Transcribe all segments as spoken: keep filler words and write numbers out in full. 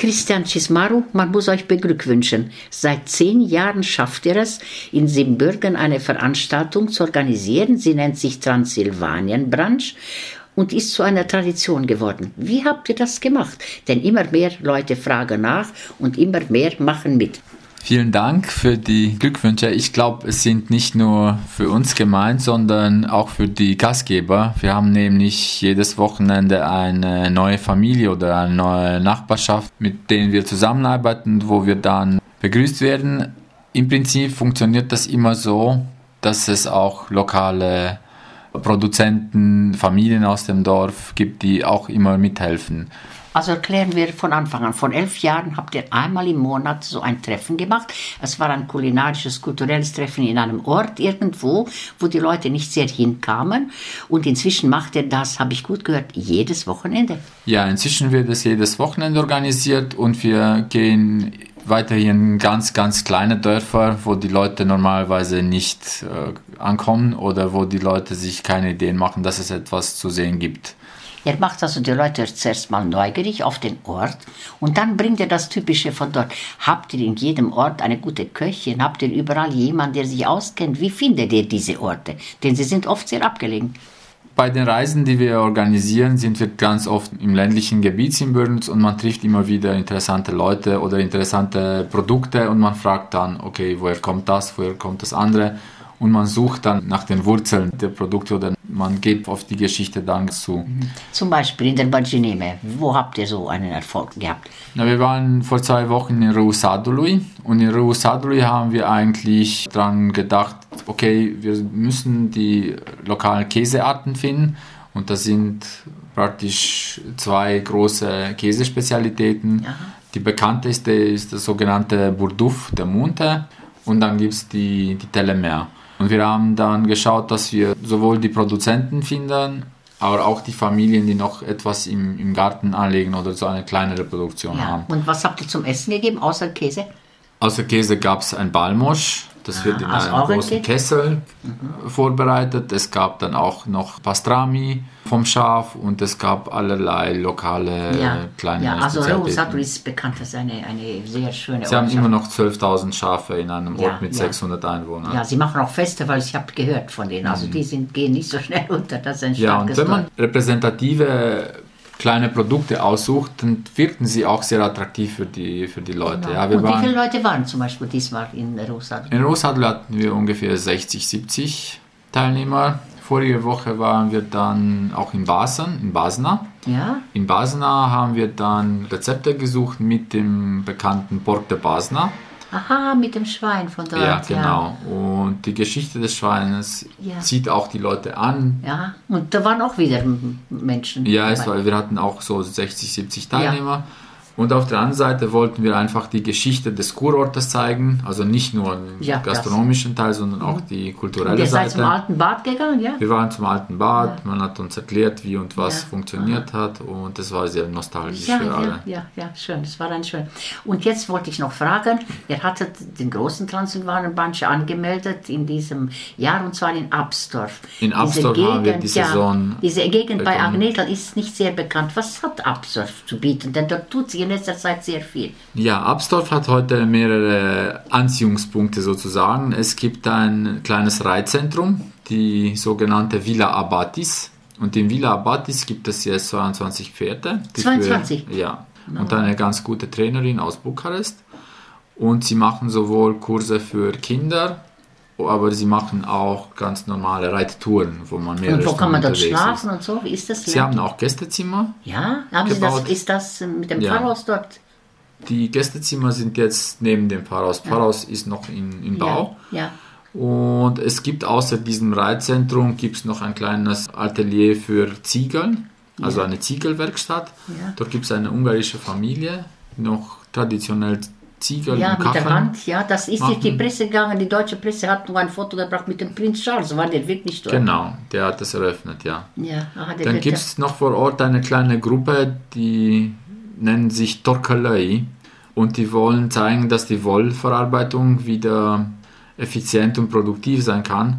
Christian Cismaru, man muss euch beglückwünschen. Seit zehn Jahren schafft ihr es, in Siebenbürgen eine Veranstaltung zu organisieren. Sie nennt sich Transsilvanien-Brunch und ist zu einer Tradition geworden. Wie habt ihr das gemacht? Denn immer mehr Leute fragen nach und immer mehr machen mit. Vielen Dank für die Glückwünsche. Ich glaube, es sind nicht nur für uns gemeint, sondern auch für die Gastgeber. Wir haben nämlich jedes Wochenende eine neue Familie oder eine neue Nachbarschaft, mit denen wir zusammenarbeiten, wo wir dann begrüßt werden. Im Prinzip funktioniert das immer so, dass es auch lokale Produzenten, Familien aus dem Dorf gibt, die auch immer mithelfen. Also erklären wir von Anfang an. Vor elf Jahren habt ihr einmal im Monat so ein Treffen gemacht. Es war ein kulinarisches, kulturelles Treffen in einem Ort irgendwo, wo die Leute nicht sehr hinkamen. Und inzwischen macht ihr das, habe ich gut gehört, jedes Wochenende. Ja, inzwischen wird es jedes Wochenende organisiert und wir gehen weiterhin in ganz, ganz kleine Dörfer, wo die Leute normalerweise nicht äh, ankommen oder wo die Leute sich keine Ideen machen, dass es etwas zu sehen gibt. Ihr macht also die Leute zuerst mal neugierig auf den Ort und dann bringt ihr das Typische von dort. Habt ihr in jedem Ort eine gute Köchin? Habt ihr überall jemanden, der sich auskennt? Wie findet ihr diese Orte? Denn sie sind oft sehr abgelegen. Bei den Reisen, die wir organisieren, sind wir ganz oft im ländlichen Gebiet Siebenbürgens und man trifft immer wieder interessante Leute oder interessante Produkte und man fragt dann, okay, woher kommt das, woher kommt das andere? Und man sucht dann nach den Wurzeln der Produkte oder man geht auf die Geschichte dann zu. Zum Beispiel in der Badjineme. Wo habt ihr so einen Erfolg gehabt? Na, wir waren vor zwei Wochen in Ruusadului und in Ruusadului haben wir eigentlich dran gedacht, okay, wir müssen die lokalen Käsearten finden und das sind praktisch zwei große Käsespezialitäten. Aha. Die bekannteste ist das sogenannte Burduf de Munte und dann gibt es die, die Telemer. Und wir haben dann geschaut, dass wir sowohl die Produzenten finden, aber auch die Familien, die noch etwas im, im Garten anlegen oder so eine kleinere Produktion ja. haben. Und was habt ihr zum Essen gegeben, außer Käse? Außer Käse gab es ein Balmosch, das ah, wird in also einem großen Kessel mhm. vorbereitet. Es gab dann auch noch Pastrami vom Schaf und es gab allerlei lokale ja. kleine ja, also Spezialitäten. ist bekannt, das ist eine, eine sehr schöne Sie haben immer noch zwölftausend Schafe in einem ja, Ort mit ja. sechshundert Einwohnern. Ja, sie machen auch Festivals, ich habe gehört von denen. Also mhm. die sind, gehen nicht so schnell unter, das ist ein Ja, und wenn man Dorf. repräsentative kleine Produkte aussucht, dann wirken sie auch sehr attraktiv für die, für die Leute. Genau. Ja, wir und waren, wie viele Leute waren zum Beispiel diesmal in Ruusadului? In Ruusadului hatten wir ungefähr sechzig, siebzig Teilnehmer. Vorige Woche waren wir dann auch in Basen, in Basna. Ja. In Basna haben wir dann Rezepte gesucht mit dem bekannten Porc de Basna. Aha, mit dem Schwein von dort. Ja, genau. Ja. Und die Geschichte des Schweines ja. zieht auch die Leute an. Ja, und da waren auch wieder Menschen. Ja, es war, wir hatten auch so sechzig, siebzig Teilnehmer. Ja. Und auf der anderen Seite wollten wir einfach die Geschichte des Kurortes zeigen, also nicht nur den ja, gastronomischen Teil, sondern auch die kulturelle und ihr Seite. Seid zum alten Bad gegangen, ja? Wir waren zum alten Bad, ja. man hat uns erklärt, wie und was ja. funktioniert Aha. hat und das war sehr nostalgisch ja, für ja, alle. Ja, ja, schön, das war dann schön. Und jetzt wollte ich noch fragen, ihr hattet den großen Transsilvanien-Brunch angemeldet in diesem Jahr und zwar in Absdorf. In Absdorf diese haben wir die Saison ja, Diese Gegend bekommen. Bei Agnetel ist nicht sehr bekannt. Was hat Absdorf zu bieten? Denn dort tut sich in letzter Zeit sehr viel. Ja, Absdorf hat heute mehrere Anziehungspunkte sozusagen. Es gibt ein kleines Reitzentrum, die sogenannte Villa Abatis. Und in Villa Abatis gibt es jetzt zweiundzwanzig Pferde. zweiundzwanzig? Für, ja, und eine ganz gute Trainerin aus Bukarest. Und sie machen sowohl Kurse für Kinder, aber sie machen auch ganz normale Reittouren, wo man mehrere Und wo kann man dort unterwegs schlafen ist. Und so? Wie ist das? Sie haben auch Gästezimmer. Ja, haben Sie das, ist das mit dem ja. Pfarrhaus dort? Die Gästezimmer sind jetzt neben dem Pfarrhaus. Ja. Pfarrhaus ist noch in, in Bau. Ja. Ja. Und es gibt außer diesem Reitzentrum gibt's noch ein kleines Atelier für Ziegeln, also ja. eine Ziegelwerkstatt. Ja. Dort gibt es eine ungarische Familie, noch traditionell Ziegel ja, und Kacheln. Ja, mit der Hand, ja, das ist durch die Presse gegangen. Die deutsche Presse hat nur ein Foto gebracht mit dem Prinz Charles, war der wirklich dort? Genau, der hat das eröffnet, ja. ja aha, Dann gibt es noch vor Ort eine kleine Gruppe, die nennen sich Torkelöi und die wollen zeigen, dass die Wollverarbeitung wieder effizient und produktiv sein kann.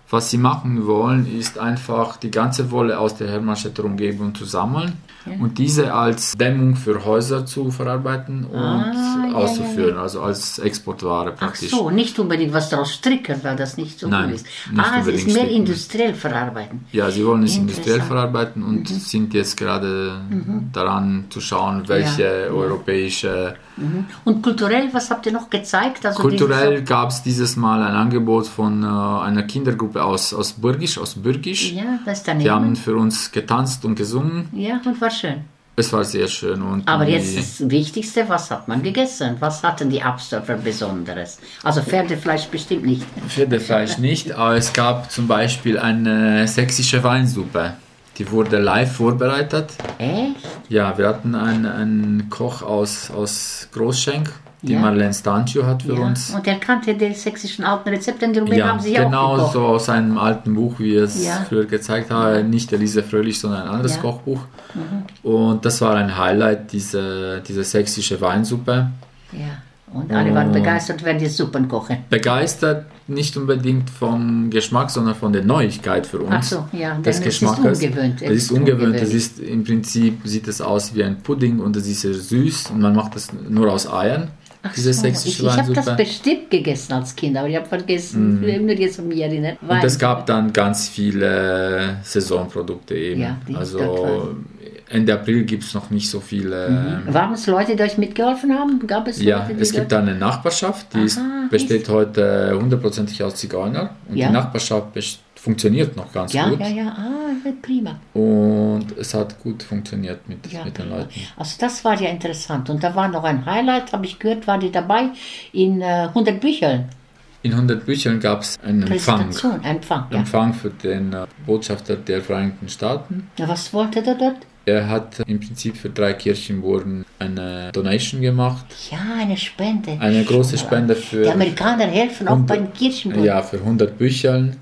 Was sie machen wollen, ist einfach die ganze Wolle aus der Hermannstädter Umgebung zu sammeln ja. und diese als Dämmung für Häuser zu verarbeiten und ah, auszuführen, ja, ja. also als Exportware praktisch. Ach so, nicht unbedingt was daraus stricken, weil das nicht so Nein, gut ist. Nicht ah, es ist mehr stricken. industriell verarbeiten. Ja, sie wollen es industriell verarbeiten und mhm. sind jetzt gerade mhm. daran zu schauen, welche ja. europäische... Mhm. Und kulturell, was habt ihr noch gezeigt? Also kulturell gab es dieses Mal ein Angebot von äh, einer Kindergruppe aus, aus Bürgisch, aus Bürgisch. Ja, das ist daneben. Die haben für uns getanzt und gesungen. Ja, und war schön. Es war sehr schön. Und aber die, jetzt das Wichtigste, was hat man gegessen? Was hatten die Abstopfer Besonderes? Also Pferdefleisch bestimmt nicht. Pferdefleisch nicht, aber es gab zum Beispiel eine sächsische Weinsuppe. Die wurde live vorbereitet. Echt? Ja, wir hatten einen, einen Koch aus, aus Großschenk, die ja. Marlene Stancio hat für ja. uns. Und er kannte die sächsischen alten Rezepte, die Rumänen ja, haben sich genau auch gekocht. So aus einem alten Buch, wie es ja. früher gezeigt habe. Nicht Elise Fröhlich, sondern ein anderes ja. Kochbuch. Mhm. Und das war ein Highlight, diese, diese sächsische Weinsuppe. Ja. Und alle waren begeistert, wenn die Suppen kochen. Begeistert nicht unbedingt vom Geschmack, sondern von der Neuigkeit für uns. Ach so, ja, des es ist ungewöhnt. Es ist ungewöhnt. Es ist im Prinzip, sieht es aus wie ein Pudding und es ist sehr süß und man macht das nur aus Eiern. Ach diese so, sächsische ich, ich habe Weinsuppe. das bestimmt gegessen als Kind, aber ich habe vergessen, mm. nur jetzt um mich erinnert. Und es gab dann ganz viele Saisonprodukte eben. Ja, also Ende April gibt es noch nicht so viele. Mhm. Waren es Leute, die euch mitgeholfen haben? Gab es ja, Leute, die es gibt eine Nachbarschaft, die Aha, ist, besteht heute hundertprozentig aus Zigeuner. Und ja. die Nachbarschaft best- funktioniert noch ganz ja, gut. Ja, ja, ja, ah, prima. Und es hat gut funktioniert mit, ja, mit den Leuten. Also das war ja interessant. Und da war noch ein Highlight, habe ich gehört, war die dabei in äh, hundert Büchern. In hundert Büchern gab es einen Empfang. Empfang, ja. Empfang für den äh, Botschafter der Vereinigten Staaten. Ja, was wollte der dort? Er hat im Prinzip für drei Kirchenburgen eine Donation gemacht. Ja, eine Spende. Eine große Spende für... Die Amerikaner helfen auch bei den Kirchenburgen. Ja, für hundert Büchern,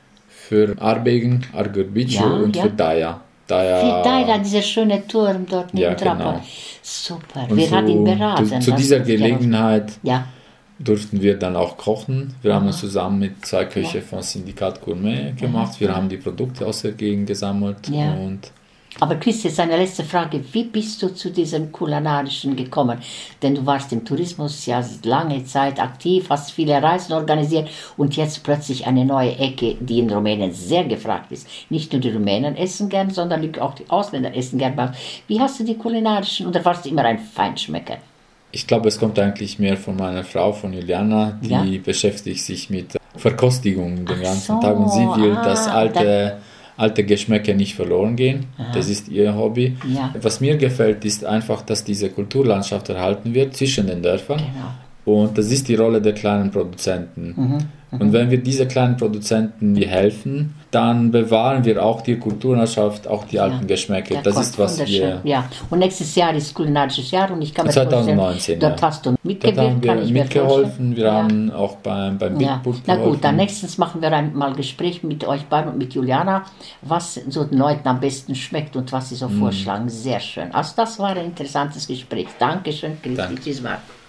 für Arbegen, Argurbicu ja, und ja. für Daya. Daya. Für Daya, dieser schöne Turm dort neben ja, genau. Super, und wer so, hat ihn beraten? Zu, zu dieser Gelegenheit ja. durften wir dann auch kochen. Wir Aha. haben uns zusammen mit zwei Köche ja. von Syndikat Gourmet gemacht. Wir ja. haben die Produkte aus der Gegend gesammelt. Ja. Und aber Chris, jetzt eine letzte Frage. Wie bist du zu diesem Kulinarischen gekommen? Denn du warst im Tourismus ja lange Zeit aktiv, hast viele Reisen organisiert und jetzt plötzlich eine neue Ecke, die in Rumänien sehr gefragt ist. Nicht nur die Rumänen essen gern, sondern auch die Ausländer essen gern. Wie hast du die kulinarischen, oder warst du immer ein Feinschmecker? Ich glaube, es kommt eigentlich mehr von meiner Frau, von Juliana, die ja? beschäftigt sich mit Verkostigung den ganzen so, Tag und sie will ah, das alte... alte Geschmäcker nicht verloren gehen. Aha. Das ist ihr Hobby. Ja. Was mir gefällt, ist einfach, dass diese Kulturlandschaft erhalten wird zwischen den Dörfern. Genau. Und das ist die Rolle der kleinen Produzenten. Mhm. Mhm. Und wenn wir diese kleinen Produzenten helfen, dann bewahren wir auch die Kulturlandschaft, auch die alten ja. Geschmäcker. Der das ist, was wir... Ja. Und nächstes Jahr ist kulinarisches Jahr und ich kann mir zwanzig neunzehn, dort ja. hast du mitgewirkt, kann ich mitgeholfen. Wir ja. haben auch beim, beim ja. Bitburg Na gut, dann nächstens machen wir ein mal Gespräch mit euch beiden und mit Juliana, was so den Leuten am besten schmeckt und was sie so mm. vorschlagen. Sehr schön. Also das war ein interessantes Gespräch. Dankeschön, Christi. Tschüss.